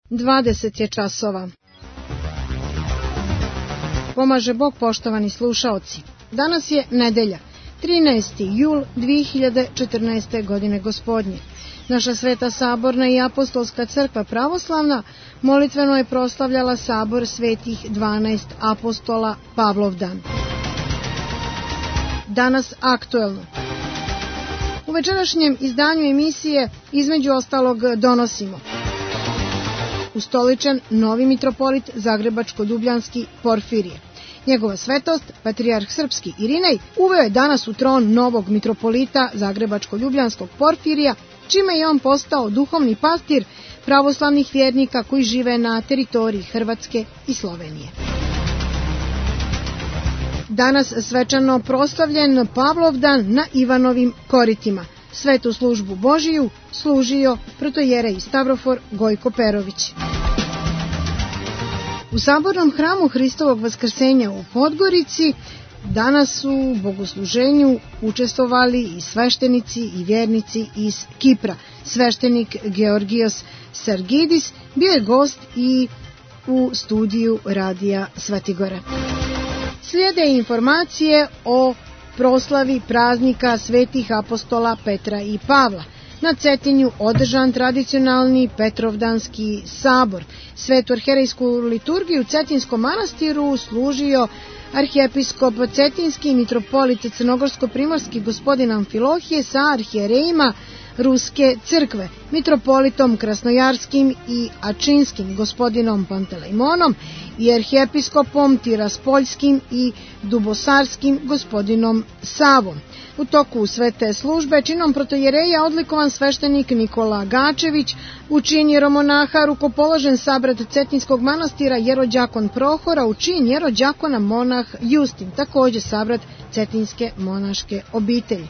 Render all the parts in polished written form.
20 je časova. Pomaže Bog, poštovani slušaoci. Danas je nedelja, 13. jul 2014. godine gospodnje. Naša Sveta Saborna i Apostolska crkva pravoslavna molitveno je proslavljala sabor svetih 12 apostola Pavlovdan. Danas aktuelno. U večerašnjem izdanju emisije između ostalog donosimo: ustoličen novi mitropolit Zagrebačko-ljubljanski Porfirije. Njegova svetost, patrijarh srpski Irinej, uveo je danas u tron novog mitropolita Zagrebačko-ljubljanskog Porfirija, čime je on postao duhovni pastir pravoslavnih vjernika koji žive na teritoriji Hrvatske i Slovenije. Danas svečano proslavljen Pavlovdan na Ivanovim koritima. Svetu službu Božiju služio protojerej Stavrofor Gojko Perović. U sabornom hramu Hristovog vaskrsenja u Podgorici danas su u bogosluženju učestvovali i sveštenici i vjernici iz Kipra. Sveštenik Georgijos Sargidis bio je gost i u studiju Radija Svatigora. Slijede informacije o proslavi praznika svetih apostola Petra i Pavla. Na Cetinju održan tradicionalni Petrovdanski sabor. Svetu arherejsku liturgiju u Cetinskom manastiru služio arhijepiskop Cetinski i mitropolit Crnogorsko-primorski gospodin Amfilohije sa arhijerejima Ruske crkve, mitropolitom Krasnojarskim i Ačinskim gospodinom Pantelejmonom i arhijepiskopom Tiraspoljskim i Dubosarskim gospodinom Savom. U toku sve te službe činom protojereja odlikovan sveštenik Nikola Gačević, u čin jeromonaha rukopoložen sabrat Cetinskog manastira jerođakon Prohora, u čin jerođakona monah Justin, također sabrat Cetinske monaške obitelji.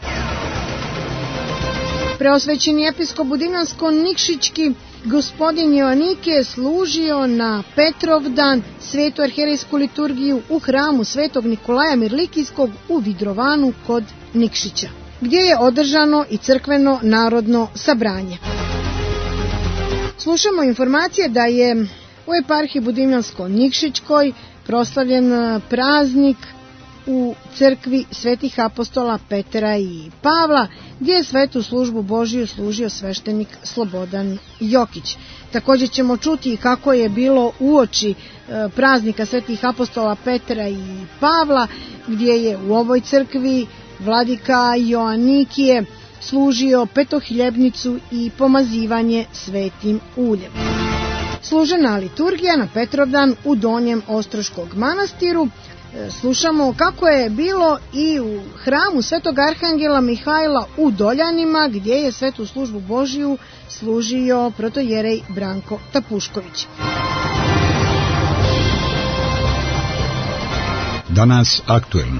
Preosvećeni episkop Budimljansko-Nikšićki gospodin Joanike služio na Petrovdan svetu arherejsku liturgiju u hramu svetog Nikolaja Mirlikijskog u Vidrovanu kod Nikšića, gdje je održano i crkveno narodno sabranje. Slušamo informacije da je u eparhiji Budimljansko-Nikšićkoj proslavljen praznik u crkvi svetih apostola Petra i Pavla, gdje je svetu službu Božiju služio sveštenik Slobodan Jokić. Također ćemo čuti kako je bilo uoči praznika svetih apostola Petra i Pavla, gdje je u ovoj crkvi vladika Joanikije služio petohljebnicu i pomazivanje svetim uljem. Služena liturgija na Petrovdan u Donjem Ostroškog manastiru. Slušamo kako je bilo i u hramu Svetog Arhangela Mihajla u Doljanima, gdje je svetu službu Božiju služio protojerej Branko Tapušković. Danas aktuelno.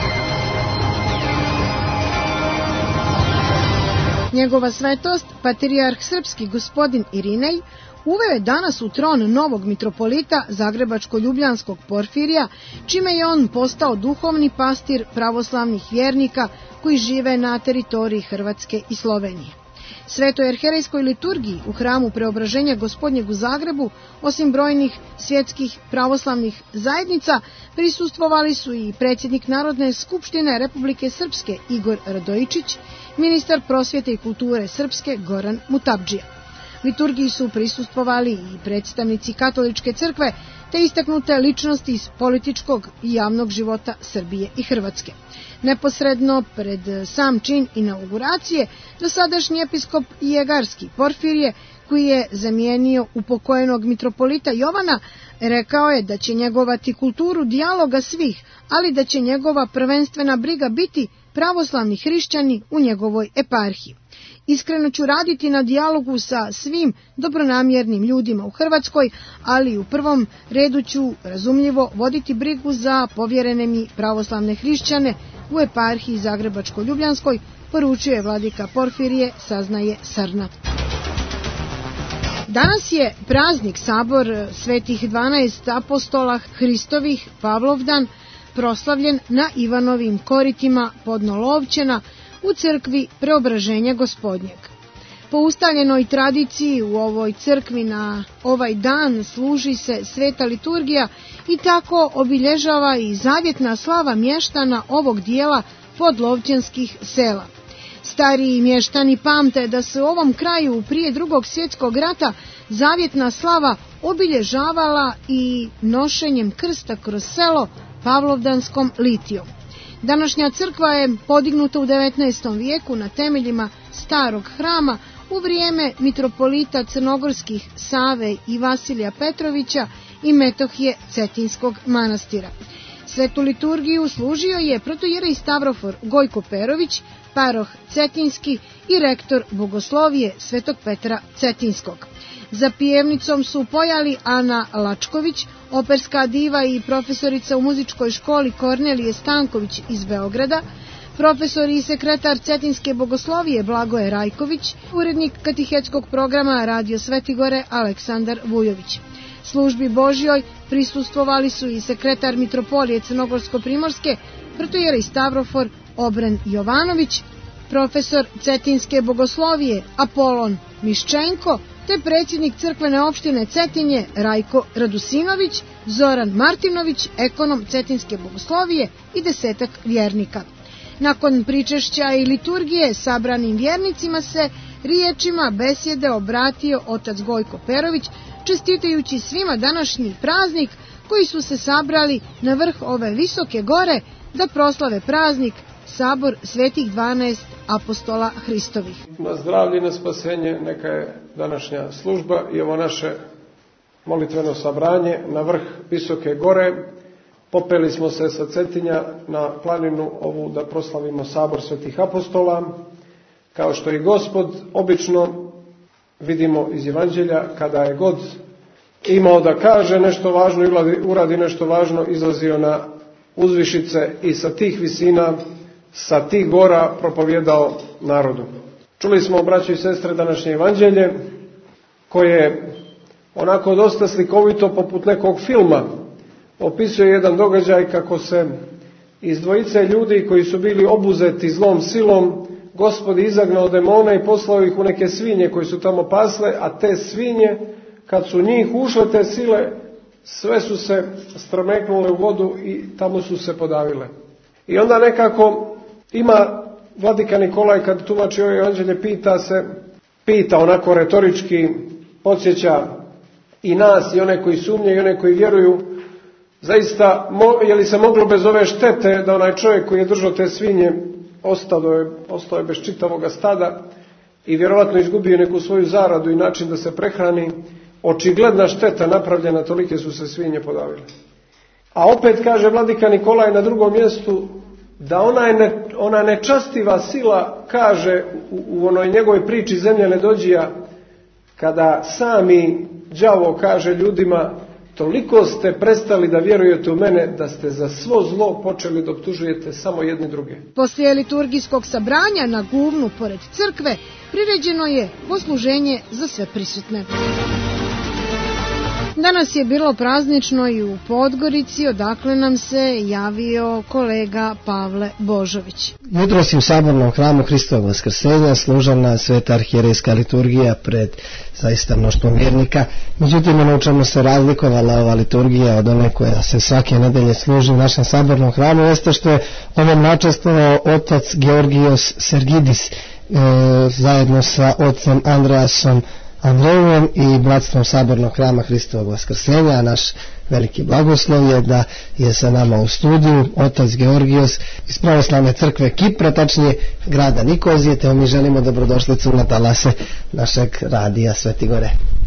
Njegova svetost, patrijarh srpski gospodin Irinej, uveo je danas u tron novog mitropolita Zagrebačko-ljubljanskog Porfirija, čime je on postao duhovni pastir pravoslavnih vjernika koji žive na teritoriji Hrvatske i Slovenije. Svetoj arherejskoj liturgiji u hramu Preobraženja Gospodnjeg u Zagrebu, osim brojnih svjetskih pravoslavnih zajednica, prisustvovali su i predsjednik Narodne skupštine Republike Srpske Igor Radojičić, ministar prosvjete i kulture Srpske Goran Mutabdžija. Liturgiji su prisustvovali i predstavnici Katoličke crkve te istaknute ličnosti iz političkog i javnog života Srbije i Hrvatske. Neposredno pred sam čin inauguracije dosadašnji episkop Jegarski Porfirije, koji je zamijenio upokojenog mitropolita Jovana, rekao je da će njegovati kulturu dijaloga svih, ali da će njegova prvenstvena briga biti pravoslavni hrišćani u njegovoj eparhiji. Iskreno ću raditi na dijalogu sa svim dobronamjernim ljudima u Hrvatskoj, ali u prvom redu ću razumljivo voditi brigu za povjerene mi pravoslavne hrišćane u eparhiji Zagrebačko-ljubljanskoj, poručuje vladika Porfirije, saznaje Srna. Danas je praznik sabor svetih 12 apostola Hristovih Pavlovdan, proslavljen na Ivanovim koritima Podnolovčena u crkvi Preobraženja Gospodnjeg. Po ustaljenoj tradiciji u ovoj crkvi na ovaj dan služi se sveta liturgija i tako obilježava i zavjetna slava mještana ovog dijela podlovćanskih sela. Stariji mještani pamte da se u ovom kraju prije Drugog svjetskog rata zavjetna slava obilježavala i nošenjem krsta kroz selo Pavlovdanskom litijom. Današnja crkva je podignuta u 19. vijeku na temeljima starog hrama u vrijeme mitropolita crnogorskih Save i Vasilija Petrovića i Metohije Cetinskog manastira. Svetu liturgiju služio je protoijerej Stavrofor Gojko Perović, paroh Cetinski i rektor bogoslovije Svetog Petra Cetinskog. Za pjevnicom su pojali Ana Lačković, operska diva i profesorica u muzičkoj školi Kornelije Stanković iz Beograda, profesor i sekretar Cetinske bogoslovije Blagoje Rajković, urednik katehetskog programa Radio Svetigore Aleksandar Vujović. Službi Božjoj prisustvovali su i sekretar mitropolije Crnogorsko-primorske, protoijerej Stavrofor Obren Jovanović, profesor Cetinske bogoslovije Apolon Miščenko, te predsjednik crkvene opštine Cetinje Rajko Radusinović, Zoran Martinović, ekonom Cetinske bogoslovije i 10 vjernika. Nakon pričešća i liturgije sabranim vjernicima se riječima besjede obratio otac Gojko Perović, čestitajući svima današnji praznik koji su se sabrali na vrh ove visoke gore da proslave praznik Sabor svetih 12 apostola Hristovih. Na zdravlje i na spasenje neka je današnja služba i ovo naše molitveno sabranje na vrh visoke gore. Popeli smo se sa Cetinja na planinu ovu da proslavimo Sabor svetih apostola. Kao što i Gospod obično vidimo iz Evanđelja, kada je god imao da kaže nešto važno ili uradi nešto važno, izlazio na uzvišice i sa tih visina, sa tih gora propovjedao narodu. Čuli smo, braćo i sestre, današnje Evanđelje, koje onako dosta slikovito poput nekog filma opisuje jedan događaj kako se iz dvojice ljudi koji su bili obuzeti zlom silom Gospod izagnao demona i poslao ih u neke svinje koji su tamo pasle, a te svinje, kad su njih ušle te sile, sve su se strmeknule u vodu i tamo su se podavile. I onda nekako ima vladika Nikolaj, kad tumači ovo Evanđelje, pita onako retorički, podsjeća i nas i one koji sumnjaju i one koji vjeruju, zaista, je li se moglo bez ove štete da onaj čovjek koji je držao te svinje ostao je bez čitavoga stada i vjerovatno izgubio neku svoju zaradu i način da se prehrani, očigledna šteta napravljena, tolike su se svinje podavile. A opet kaže vladika Nikolaj na drugom mjestu da ona nečastiva sila kaže u onoj njegovoj priči Zemlja nedođija, kada sami đavo kaže ljudima: toliko ste prestali da vjerujete u mene da ste za svo zlo počeli da optužujete samo jedni druge. Poslije liturgijskog sabranja na guvnu pored crkve priređeno je posluženje za sve prisutne. Danas je bilo praznično i u Podgorici, odakle nam se javio kolega Pavle Božović. Jutros je u Sabornom hramu Hristovog Vaskrsenja služena sveta arhijerejska liturgija pred zaista mnoštvom vjernika. Međutim, ono u čemu se razlikovala ova liturgija od one koja se svake nedelje služi u našem Sabornom hramu jeste što je ovom načestvovao otac Georgijos Sergidis zajedno sa ocem Andreasom Andrejem i bratstvom Sabornog hrama Hristovog Vaskrsenja. A naš veliki blagoslov je da je sa nama u studiju otac Georgijos iz Pravoslavne crkve Kipra, tačnije grada Nikozije, te mi želimo dobrodošlicu na talase našeg radija Svetigore.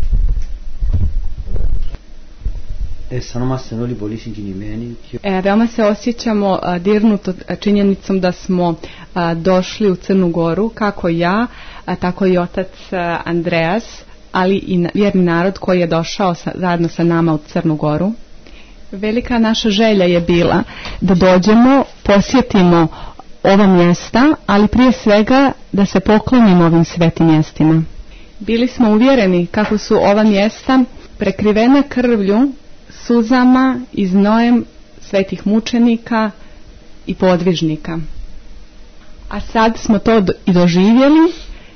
Veoma se osjećamo dirnuto činjenicom da smo došli u Crnu Goru, kako ja, tako i otac Andreas, ali i vjerni narod koji je došao zajedno sa nama u Crnu Goru. Velika naša želja je bila da dođemo, posjetimo ova mjesta, ali prije svega da se poklonimo ovim svetim mjestima. Bili smo uvjereni kako su ova mjesta prekrivena krvlju, suzama i znojem svetih mučenika i podvižnika. A sad smo to i doživjeli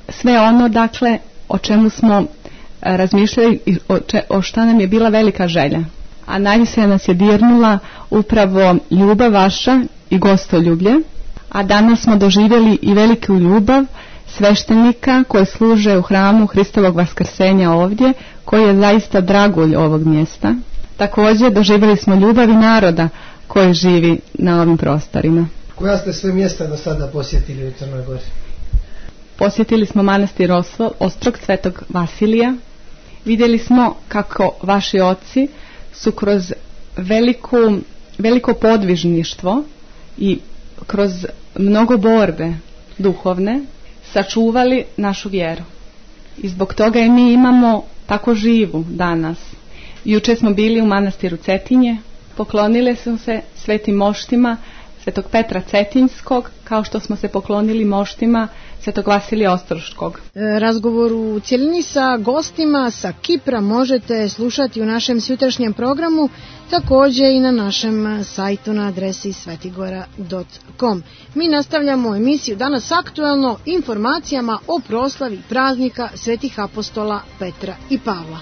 sve ono, dakle, o čemu smo razmišljali i o šta nam je bila velika želja. A najviše nas je dirnula upravo ljubav vaša i gostoljublje, a danas smo doživjeli i veliku ljubav sveštenika koji služe u hramu Hristovog vaskrsenja ovdje, koji je zaista dragulj ovog mjesta. Također doživjeli smo ljubav i naroda koji živi na ovim prostorima. Koja ste sve mjesta do sada posjetili u Crnoj Gori? Posjetili smo manastir Ostrog Svetog Vasilija. Vidjeli smo kako vaši oci su kroz veliko podvižništvo i kroz mnogo borbe duhovne sačuvali našu vjeru. I zbog toga i mi imamo tako živu danas. Juče smo bili u manastiru Cetinje, poklonili smo se svetim moštima Svetog Petra Cetinjskog, kao što smo se poklonili moštima Svetog Vasilija Ostroškog. Razgovor u cjelini sa gostima sa Kipra možete slušati u našem sutrašnjem programu, također i na našem sajtu na adresi svetigora.com. Mi nastavljamo emisiju danas aktualno informacijama o proslavi praznika svetih apostola Petra i Pavla.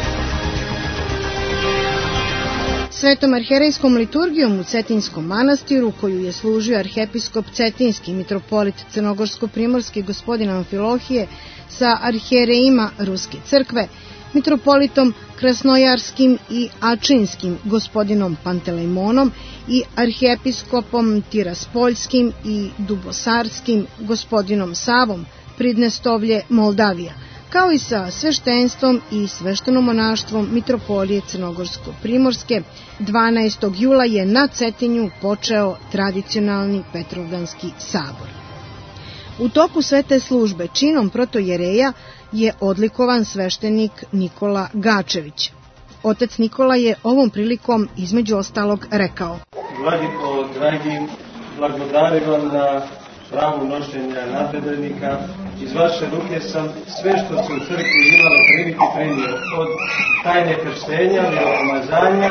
Svetom arhijerejskom liturgijom u Cetinskom manastiru, koju je služio arhijepiskop Cetinski mitropolit Crnogorsko-primorski gospodin Amfilohije sa arhijerejima Ruske crkve, mitropolitom Krasnojarskim i Ačinskim gospodinom Pantelejmonom i arhijepiskopom Tiraspoljskim i Dubosarskim gospodinom Savom, Pridnestovlje, Moldavija, kao i sa sveštenstvom i sveštenomonaštvom mitropolije Crnogorsko-primorske. 12. jula je na Cetinju počeo tradicionalni Petrovdanski sabor. U toku svete službe činom protojereja je odlikovan sveštenik Nikola Gačević. Otac Nikola je ovom prilikom između ostalog rekao: Vladiko, dragi, blagodarim vam na pravu nošenja nadredenika. Iz vaše ruke sam sve što se u crkvi imalo primio, od tajne krštenja, vjeropomazanja,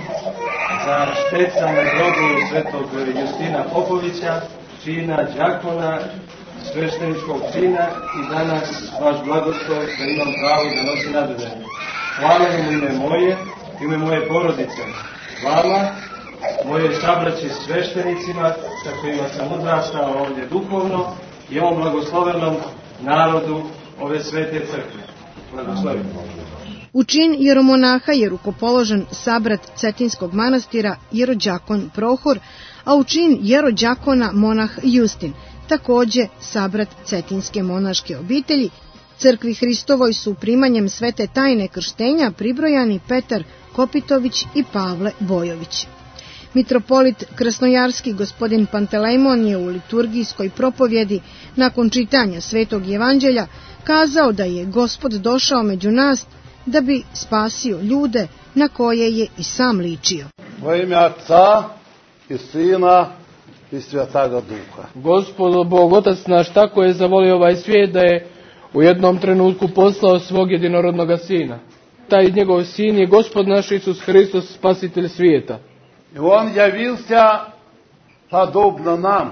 za šteca na grobu svetog Justina Popovića, čina đakona, svešteničkog čina i danas vaš blagoslov da imam pravo da nosim nadredenik. Hvala vam u ime moje, u ime moje porodice. Hvala moje sabraći sveštenicima sa kojima sam odrastao ovdje duhovno i ovom blagoslovenom narodu ove svete crkve. Blagoslovim. U čin jeromonaha je rukopoložen sabrat Cetinskog manastira jerođakon Prohor, a u čin jerođakona monah Justin, također sabrat Cetinske monaške obitelji. Crkvi Hristovoj su primanjem svete tajne krštenja pribrojani Petar Kopitović i Pavle Bojović. Mitropolit Krasnojarski gospodin Pantelejmon je u liturgijskoj propovjedi nakon čitanja Svetog Evanđelja kazao da je Gospod došao među nas da bi spasio ljude na koje je i sam ličio. Во ime Otca i Sina i Svetoga Duha. Gospod Bog, Otac naš, tako je zavolio ovaj svijet da je u jednom trenutku poslao svog jedinorodnog Sina. Taj njegov Sin je Gospod naš Isus Hristos, spasitelj svijeta. И Он явился подобно нам,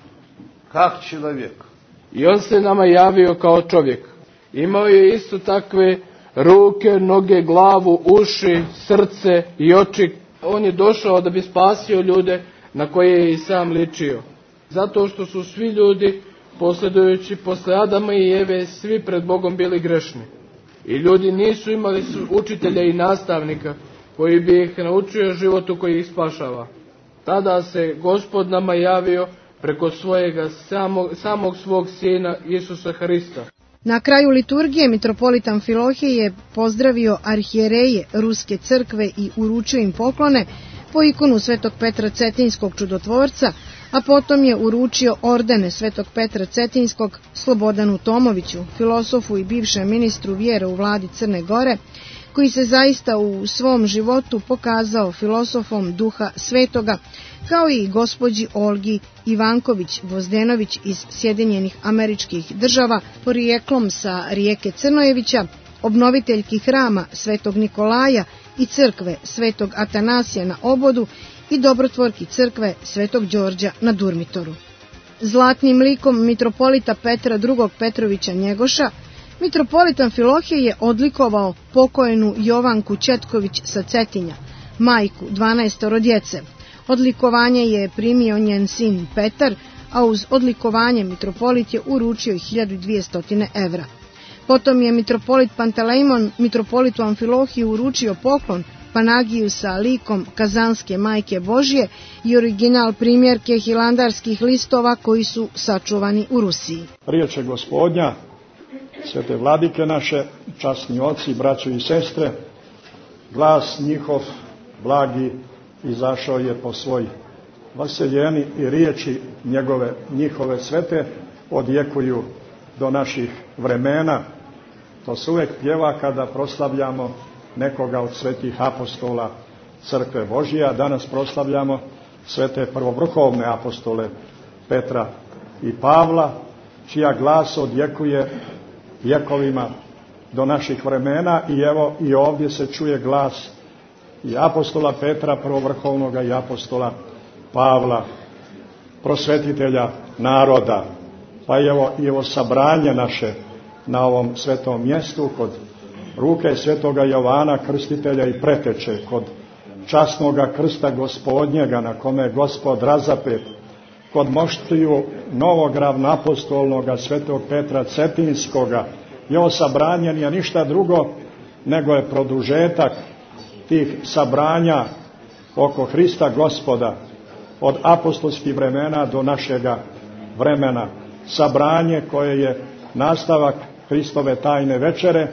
как человек. I on se nama javio kao čovjek. Imao je isto takve ruke, noge, glavu, uši, srce i oči. On je došao da bi spasio ljude na koje je i sam ličio. Zato što su svi ljudi, posledujući posle Adama i Eve, svi pred Bogom bili grešni. I ljudi nisu imali učitelja i nastavnika koji bi ih naučio životu koji ih spašava. Tada se Gospod nama javio preko svojega samog svog Sina Isusa Hrista. Na kraju liturgije mitropolit Amfilohije je pozdravio arhijereje Ruske crkve i uručio im poklone po ikonu Svetog Petra Cetinskog čudotvorca, a potom je uručio ordene Svetog Petra Cetinskog Slobodanu Tomoviću, filosofu i bivšem ministru vjere u vladi Crne Gore, koji se zaista u svom životu pokazao filosofom duha svetoga, kao i gospođi Olgi Ivanković-Vozdenović iz Sjedinjenih Američkih Država, porijeklom sa rijeke Crnojevića, obnoviteljki hrama Svetog Nikolaja i crkve Svetog Atanasija na Obodu i dobrotvorki crkve Svetog Đorđa na Durmitoru. Zlatnim likom mitropolita Petra II. Petrovića Njegoša, mitropolit Amfilohije je odlikovao pokojenu Jovanku Četković sa Cetinja, majku 12 djece. Odlikovanje je primio njen sin Petar, a uz odlikovanje mitropolit je uručio 1200 evra. Potom je mitropolit Pantelejmon mitropolitu Amfilohiju uručio poklon Panagiju sa likom Kazanske majke Božje i original primjerke hilandarskih listova koji su sačuvani u Rusiji. Riječ je Gospodnja, svete vladike naše, časni oci, braćo i sestre, glas njihov blagi izašao je po svoj vaseljeni i riječi njihove svete odjekuju do naših vremena. To se uvijek pjeva kada proslavljamo nekoga od svetih apostola Crkve Božije, a danas proslavljamo svete prvovrhovne apostole Petra i Pavla, čija glas odjekuje vjekovima do naših vremena i evo i ovdje se čuje glas i apostola Petra prvovrhovnoga i apostola Pavla, prosvetitelja naroda. Pa evo sabranje naše na ovom svetom mjestu kod ruke svetoga Jovana Krstitelja i preteče, kod časnoga krsta Gospodnjega na kome je Gospod razapet, kod moštiju novog ravnoapostolnoga svetog Petra Cetinskoga. I ovo sabranje nije ništa drugo nego je produžetak tih sabranja oko Hrista Gospoda od apostolskih vremena do našega vremena. Sabranje koje je nastavak Hristove tajne večere,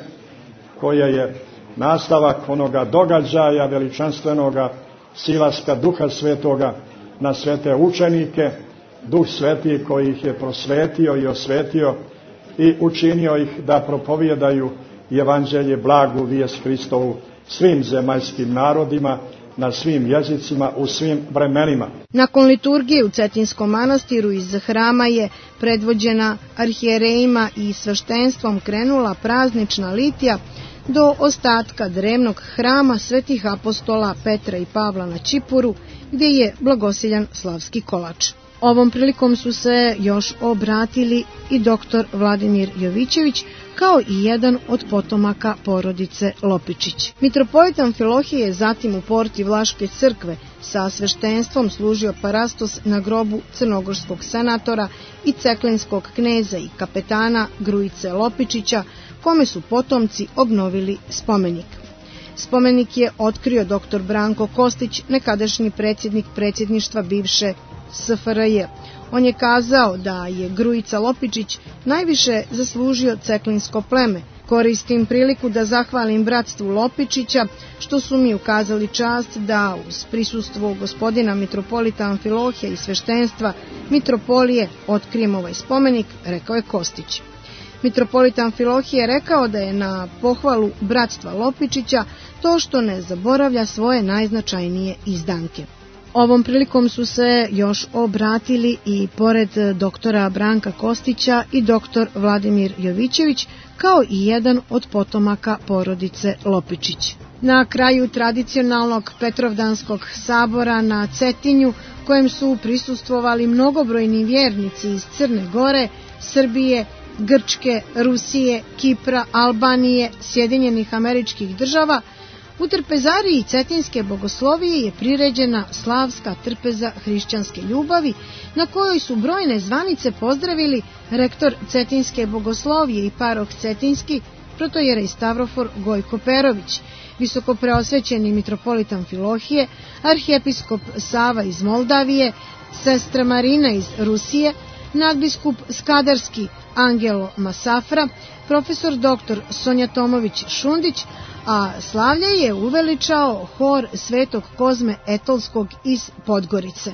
koje je nastavak onoga događaja veličanstvenoga silaska Duha Svetoga na svete učenike, Duh Sveti koji ih je prosvetio i osvetio i učinio ih da propovijedaju evanđelje, blagu vijest Hristovu svim zemaljskim narodima, na svim jezicima, u svim vremenima. Nakon liturgije u Cetinskom manastiru iz hrama je predvođena arhijerejima i sveštenstvom krenula praznična litija do ostatka drevnog hrama svetih apostola Petra i Pavla na Čipuru, gdje je blagosiljan slavski kolač. Ovom prilikom su se još obratili i dr. Vladimir Jovićević, kao i jedan od potomaka porodice Lopičić. Mitropolit Amfilohije je zatim u porti Vlaške crkve sa sveštenstvom služio parastos na grobu crnogorskog senatora i ceklinskog kneza i kapetana Grujice Lopičića, kome su potomci obnovili spomenik. Spomenik je otkrio dr. Branko Kostić, nekadašnji predsjednik predsjedništva bivše SFRJ. On je kazao da je Grujica Lopičić najviše zaslužio ceklinsko pleme. Koristim priliku da zahvalim bratstvu Lopičića što su mi ukazali čast da uz prisustvo gospodina mitropolita Amfilohija i sveštenstva mitropolije otkrijem ovaj spomenik, rekao je Kostić. Mitropolit Amfilohije je rekao da je na pohvalu bratstva Lopičića to što ne zaboravlja svoje najznačajnije izdanke. Ovom prilikom su se još obratili i pored doktora Branka Kostića i doktor Vladimir Jovićević, kao i jedan od potomaka porodice Lopičić. Na kraju tradicionalnog Petrovdanskog sabora na Cetinju, kojem su prisustvovali mnogobrojni vjernici iz Crne Gore, Srbije, Grčke, Rusije, Kipra, Albanije, Sjedinjenih Američkih Država, u trpezariji Cetinske bogoslovije je priređena slavska trpeza hrišćanske ljubavi, na kojoj su brojne zvanice pozdravili rektor Cetinske bogoslovije i paroh Cetinski, protojerej Stavrofor Gojko Perović, visokopreosvećeni mitropolit Amfilohije, arhijepiskop Sava iz Moldavije, sestra Marina iz Rusije, nadbiskup Skadarski Angelo Masafra, profesor dr. Sonja Tomović Šundić, a slavlje je uveličao hor Svetog Kozme Etolskog iz Podgorice.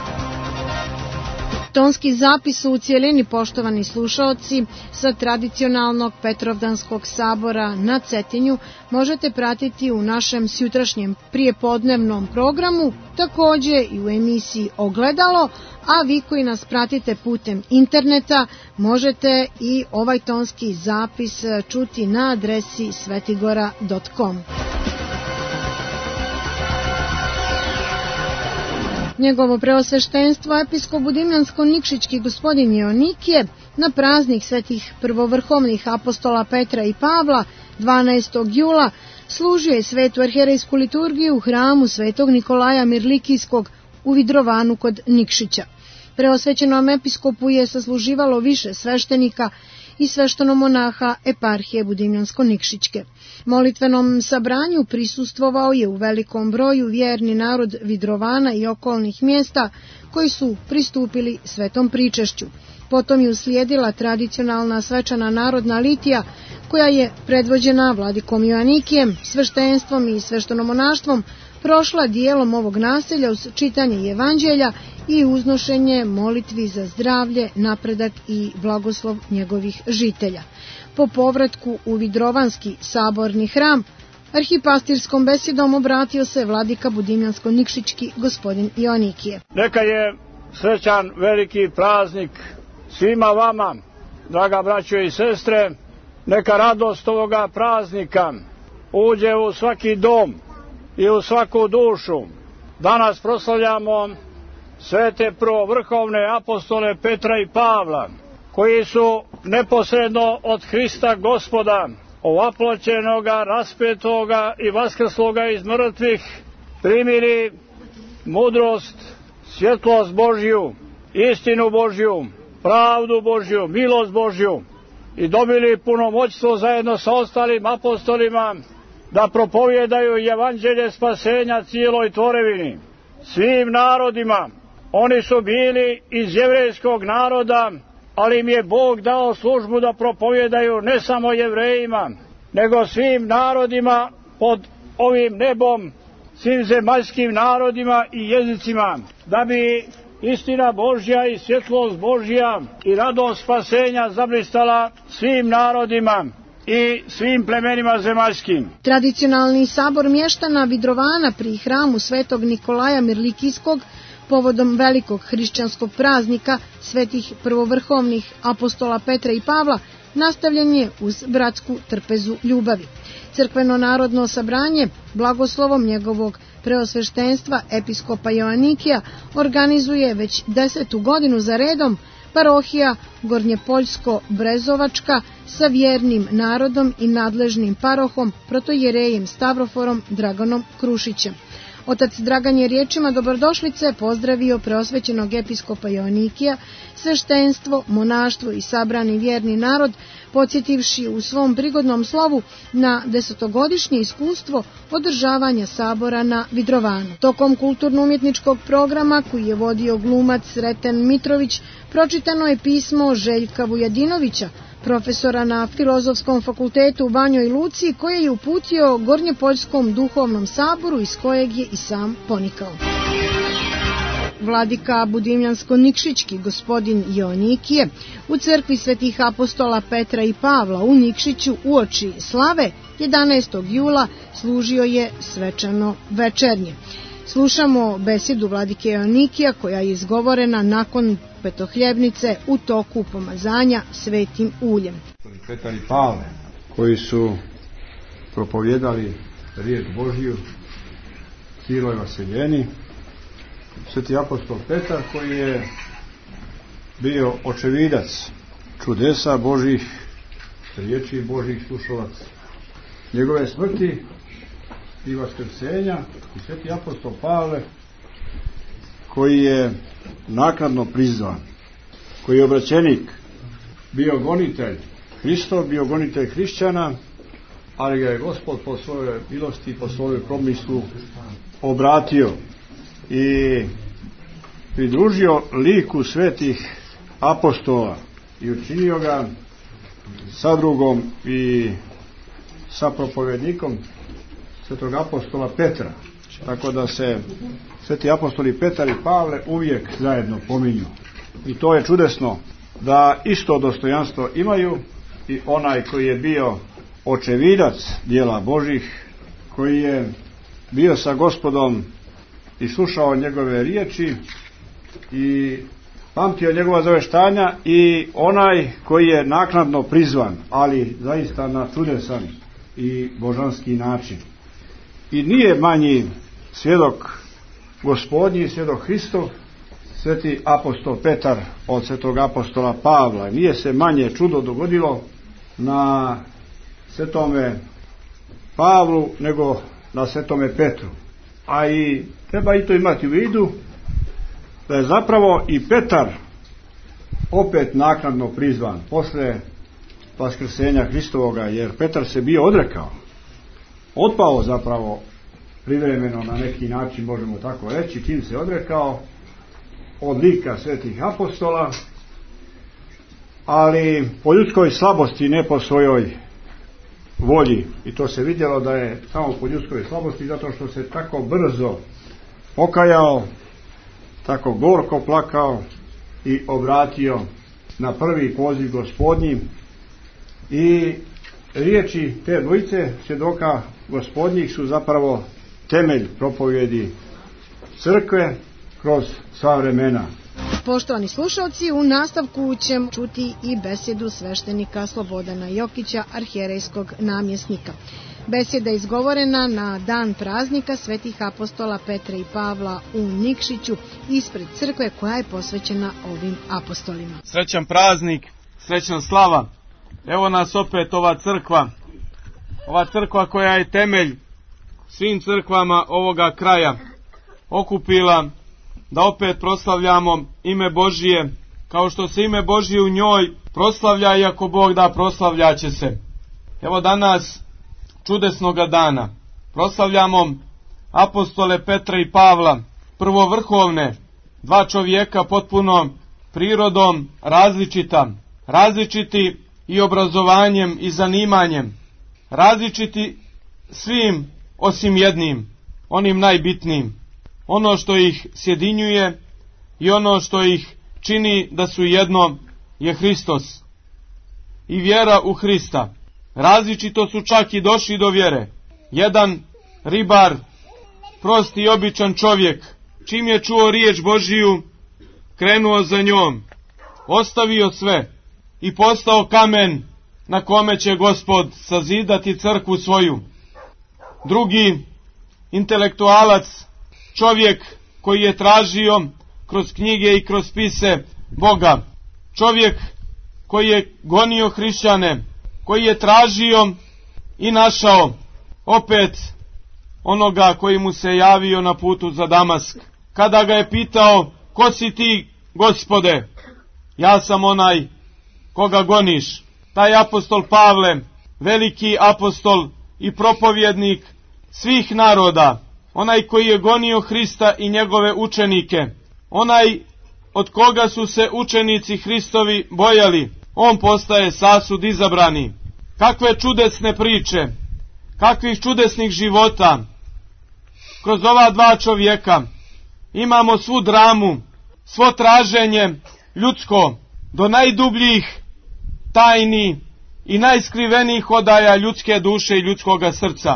Tonski zapis u cijelini, poštovani slušaoci, sa tradicionalnog Petrovdanskog sabora na Cetinju možete pratiti u našem sjutrašnjem prijepodnevnom programu, također i u emisiji Ogledalo, a vi koji nas pratite putem interneta možete i ovaj tonski zapis čuti na adresi svetigora.com. Njegovo preosveštenstvo episkop Budimljansko-Nikšićki gospodin Joanikije na praznik svetih prvovrhovnih apostola Petra i Pavla 12. jula služio je svetu arhijerejsku liturgiju u hramu svetog Nikolaja Mirlikijskog u Vidrovanu kod Nikšića. Preosvećenom episkopu je sasluživalo više sveštenika i sveštenomonaha eparhije Budimljansko-Nikšićke. Molitvenom sabranju prisustvovao je u velikom broju vjerni narod Vidrovana i okolnih mjesta koji su pristupili svetom pričešću. Potom je uslijedila tradicionalna svečana narodna litija koja je predvođena vladikom Joanikijem, sveštenstvom i sveštenomonaštvom prošla dijelom ovog naselja uz čitanje evanđelja i uznošenje molitvi za zdravlje, napredak i blagoslov njegovih žitelja. Po povratku u Vidrovanski saborni hram, arhipastirskom besedom obratio se vladika Budimljansko-Nikšićki gospodin Joanikije. Neka je srećan veliki praznik svima vama, draga braćo i sestre, neka radost ovoga praznika uđe u svaki dom i u svaku dušu. Danas proslavljamo svete prvovrhovne apostole Petra i Pavla, koji su neposredno od Hrista Gospoda, ovaploćenoga, raspetoga i vaskrsloga iz mrtvih, primili mudrost, svjetlost Božju, istinu Božju, pravdu Božju, milost Božju i dobili punomoćstvo zajedno sa ostalim apostolima da propovijedaju evanđelje spasenja cijeloj tvorevini, svim narodima. Oni su bili iz jevrejskog naroda, ali im je Bog dao službu da propovijedaju ne samo Jevrejima, nego svim narodima pod ovim nebom, svim zemaljskim narodima i jezicima, da bi istina Božja i svjetlost Božja i radost spasenja zablistala svim narodima i svim plemenima zemaljskim. Tradicionalni sabor mještana Vidrovana pri hramu svetog Nikolaja Mirlikijskog povodom velikog hrišćanskog praznika svetih prvovrhovnih apostola Petra i Pavla nastavljen je uz bratsku trpezu ljubavi. Crkveno narodno sabranje blagoslovom njegovog preosveštenstva episkopa Joanikija organizuje već 10. godinu za redom parohija Gornjepoljsko-Brezovačka sa vjernim narodom i nadležnim parohom protojerejem Stavroforom Draganom Krušićem. Otac Dragan je riječima dobrodošlice pozdravio preosvećenog episkopa Joanikija, sveštenstvo, monaštvo i sabrani vjerni narod, podsjetivši u svom prigodnom slovu na 10-godišnje iskustvo održavanja sabora na Vidrovanu. Tokom kulturno-umjetničkog programa koji je vodio glumac Sreten Mitrović, pročitano je pismo Željka Vujadinovića, profesora na Filozofskom fakultetu u Banjoj Luci, koje je uputio Gornjepoljskom duhovnom saboru iz kojeg je i sam ponikao. Vladika Budimljansko-Nikšićki gospodin Joanikije u crkvi svetih apostola Petra i Pavla u Nikšiću uoči slave 11. jula služio je svečano večernje. Slušamo besedu vladike Joanikija koja je izgovorena nakon petohljebnice u toku pomazanja svetim uljem. Petar i Pavle koji su propovjedali riječ Božju cijeloj vaseljeni, sveti apostol Petar koji je bio očevidac čudesa Božih, riječi Božih slušalac, njegove smrti i vaskrsenja, i sveti apostol Pavle koji je naknadno prizvan, koji je obraćenik, bio gonitelj Hristov, bio gonitelj hrišćana, ali ga je Gospod po svojoj milosti, po svojoj promislu obratio i pridružio liku svetih apostola i učinio ga sadrugom i sapropovjednikom svetog apostola Petra, tako da se sveti apostoli Petar i Pavle uvijek zajedno pominju. I to je čudesno da isto dostojanstvo imaju i onaj koji je bio očevidac djela Božih, koji je bio sa Gospodom i slušao njegove riječi i pamtio njegova zaveštanja, i onaj koji je naknadno prizvan, ali zaista na čudesan i božanski način. I nije manji svjedok Gospodnji svjedok Hristov, sveti apostol Petar od svetog apostola Pavla. Nije se manje čudo dogodilo na svetome Pavlu nego na svetome Petru. A i treba i to imati u vidu da je zapravo i Petar opet naknadno prizvan posle vaskrsenja Hristovoga, jer Petar se bio odrekao, otpao zapravo privremeno na neki način, možemo tako reći, čim se odrekao od lika svetih apostola, ali po ljudskoj slabosti, ne po svojoj volji. I to se vidjelo da je samo po ljudskoj slabosti, zato što se tako brzo pokajao, tako gorko plakao i obratio na prvi poziv Gospodnji. I riječi te dvojice svjedoka Gospodnjih su zapravo temelj propovjedi crkve kroz sva vremena. Poštovani slušalci, u nastavku ćemo čuti i besjedu sveštenika Slobodana Jokića, arhijerejskog namjesnika. Besjeda je izgovorena na dan praznika svetih apostola Petra i Pavla u Nikšiću ispred crkve koja je posvećena ovim apostolima. Srećan praznik, srećna slava. Evo nas opet ova crkva koja je temelj svim crkvama ovoga kraja okupila da opet proslavljamo ime Božije, kao što se ime Božije u njoj proslavlja i ako Bog da proslavljaće se. Evo danas čudesnoga dana proslavljamo apostole Petra i Pavla, prvovrhovne, dva čovjeka potpuno prirodom različiti i obrazovanjem i zanimanjem, različiti svim osim jednim, onim najbitnijim. Ono što ih sjedinjuje i ono što ih čini da su jedno je Hristos i vjera u Hrista. Različito su čak i došli do vjere. Jedan ribar, prosti i običan čovjek, čim je čuo riječ Božiju, krenuo za njom, ostavio sve i postao kamen na kome će Gospod sazidati crkvu svoju. Drugi, intelektualac, čovjek koji je tražio kroz knjige i kroz spise Boga, čovjek koji je gonio hrišćane, koji je tražio i našao opet onoga koji mu se javio na putu za Damask. Kada ga je pitao: ko si ti, Gospode? Ja sam onaj koga goniš. Taj apostol Pavle, veliki apostol i propovjednik svih naroda, onaj koji je gonio Hrista i njegove učenike, onaj od koga su se učenici Hristovi bojali, on postaje sasud izabrani. Kakve čudesne priče, kakvih čudesnih života kroz ova dva čovjeka. Imamo svu dramu, svo traženje ljudsko do najdubljih tajni i najskrivenijih odaja ljudske duše i ljudskoga srca.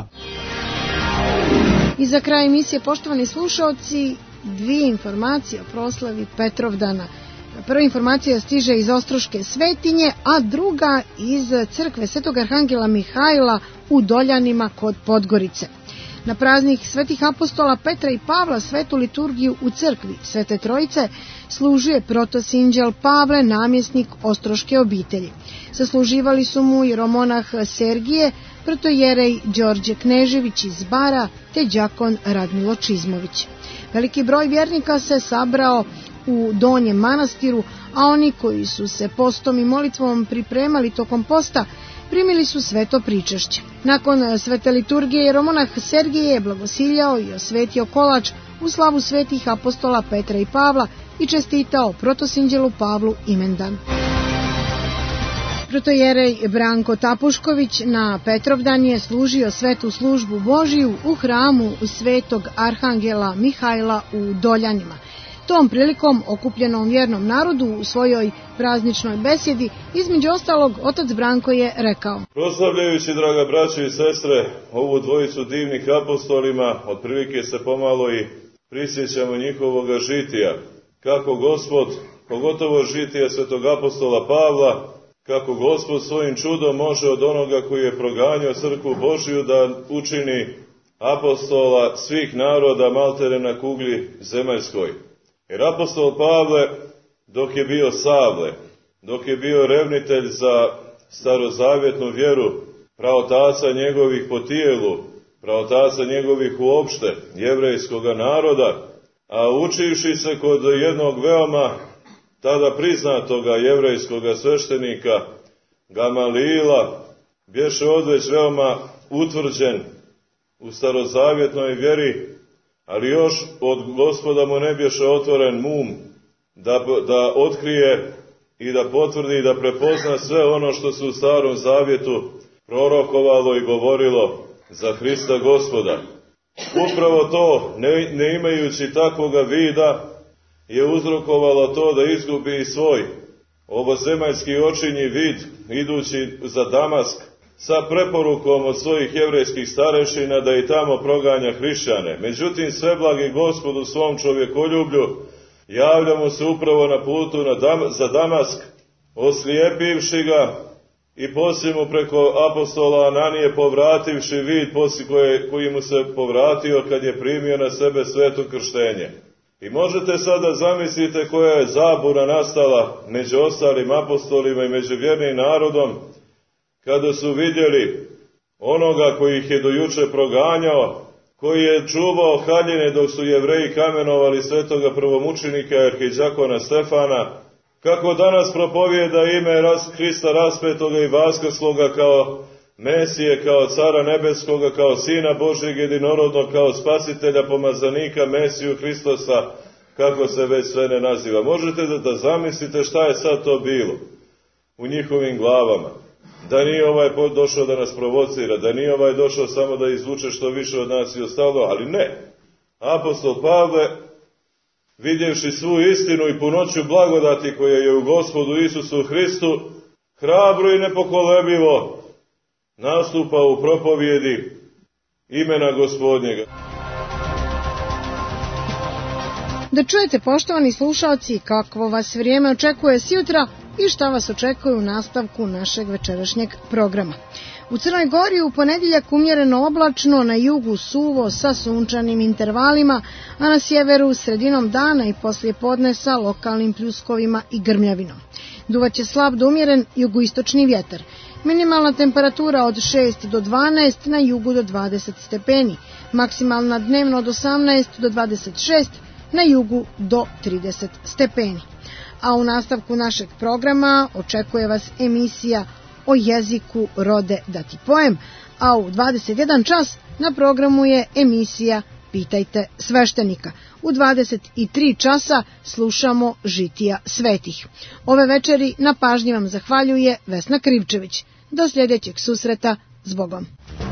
I za kraj emisije, poštovani slušalci, dvije informacije o proslavi Petrovdana. Prva informacija stiže iz Ostroške svetinje, a druga iz crkve Svetog Arhangela Mihajla u Doljanima kod Podgorice. Na praznik svetih apostola Petra i Pavla svetu liturgiju u crkvi Svete Trojice služuje protosinđel Pavle, namjesnik Ostroške obitelji. Sasluživali su mu jeromonah Sergije, protojerej Đorđe Knežević iz Bara te đakon Radmilo Čizmović. Veliki broj vjernika se sabrao u Donjem manastiru, a oni koji su se postom i molitvom pripremali tokom posta primili su sveto pričešće. Nakon svete liturgije jeromonah Sergije je blagosiljao i osvetio kolač u slavu svetih apostola Petra i Pavla i čestitao protosinđelu Pavlu imendan. Protojerej Branko Tapušković na Petrovdan je služio svetu službu Božiju u hramu Svetog Arhangela Mihajla u Doljanima. Tom prilikom okupljenom vjernom narodu u svojoj prazničnoj besjedi, između ostalog, otac Branko je rekao: proslavljajući, draga braćo i sestre, ovu dvojicu divnih apostolima, otprilike se pomalo i prisjećamo njihovoga žitija. Kako Gospod, pogotovo žitija svetog apostola Pavla, kako Gospod svojim čudom može od onoga koji je proganjao crkvu Božiju da učini apostola svih naroda maltere na kugli zemaljskoj. Jer apostol Pavle, dok je bio Savle, dok je bio revnitelj za starozavjetnu vjeru, praotaca njegovih po tijelu, praotaca njegovih uopšte, jevrejskoga naroda, a učivši se kod jednog veoma tada priznatoga jevrejskoga sveštenika, Gamalila, bješe odveć veoma utvrđen u starozavjetnoj vjeri, ali još od Gospoda mu ne bješe otvoren da otkrije i da potvrdi i da prepozna sve ono što se u starom zavjetu prorokovalo i govorilo za Hrista Gospoda. Upravo to, ne imajući takvoga vida, je uzrokovalo to da izgubi i svoj ovozemaljski očinji vid, idući za Damask, sa preporukom od svojih jevrejskih starešina da i tamo proganja hrišćane. Međutim, sveblagi Gospod u svom čovjekoljublju javlja mu se upravo na putu za Damask, oslijepivši ga i poslije mu preko apostola Ananije povrativši vid koji mu se povratio kad je primio na sebe sveto krštenje. I možete sada zamislite koja je zabuna nastala među ostalim apostolima i među vjernim narodom, kada su vidjeli onoga koji ih je dojuče proganjao, koji je čuvao haljine dok su Jevreji kamenovali svetoga prvomučenika arhidžakona Stefana, kako danas propovijeda ime Hrista raspetoga i vaskrsloga kao Mesije, kao Cara nebeskoga, kao Sina Božjeg jedinorodnog, kao Spasitelja, pomazanika, Mesiju Hristosa, kako se već sve ne naziva. Možete da zamislite šta je sad to bilo u njihovim glavama. Da nije ovaj došao da nas provocira, da nije ovaj došao samo da izvuče što više od nas i ostalo, ali ne. Apostol Pavle, vidjevši svu istinu i punoću blagodati koja je u Gospodu Isusu Hristu, hrabro i nepokolebljivo nastupa u propovjedi imena Gospodnjega. Da čujete, poštovani slušalci, kakvo vas vrijeme očekuje sjutra i šta vas očekuje u nastavku našeg večerašnjeg programa. U Crnoj Gori u ponedjeljak umjereno oblačno, na jugu suvo sa sunčanim intervalima, a na sjeveru sredinom dana i poslije podne sa lokalnim pljuskovima i grmljavinom. Duvaće slab do umjeren jugoistočni vjetar. Minimalna temperatura od 6 do 12, na jugu do 20 stepeni, maksimalna dnevno od 18 do 26, na jugu do 30 stepeni. A u nastavku našeg programa očekuje vas emisija o jeziku rode da ti pojem, a u 21 čas na programu je emisija Pitajte sveštenika. U 23 časa slušamo Žitija svetih. Ove večeri na pažnji vam zahvaljuje Vesna Krivčević. Do sljedećeg susreta, s Bogom.